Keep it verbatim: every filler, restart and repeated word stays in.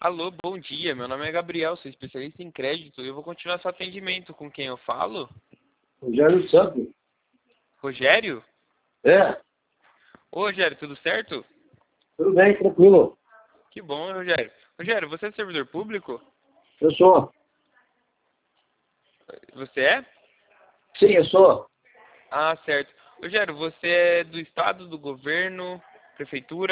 Alô, bom dia. Meu nome é Gabriel, sou especialista em crédito e eu vou continuar seu atendimento. Com quem eu falo? Rogério Santos. Rogério? É, Ô, Rogério, tudo certo? tudo bem, tranquilo. Que bom, Rogério. Rogério, você é servidor público? Eu sou. Você é? Sim, eu sou. Ah, certo. Rogério, você é do estado, do governo, prefeitura?